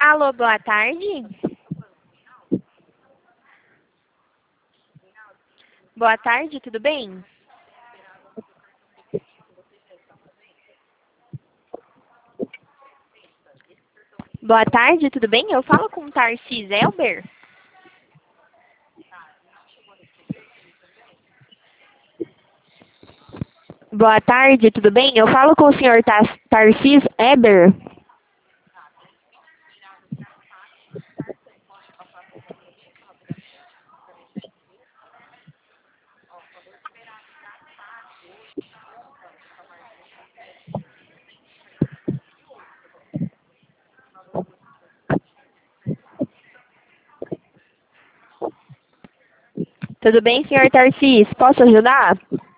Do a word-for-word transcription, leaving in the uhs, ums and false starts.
Alô, boa tarde. Boa tarde, tudo bem? Boa tarde, tudo bem? Eu falo com o Tarcís Elber. Boa tarde, tudo bem? Eu falo com o senhor Tar Tarcís Eber. Tudo bem, senhor Tarcís? Posso ajudar?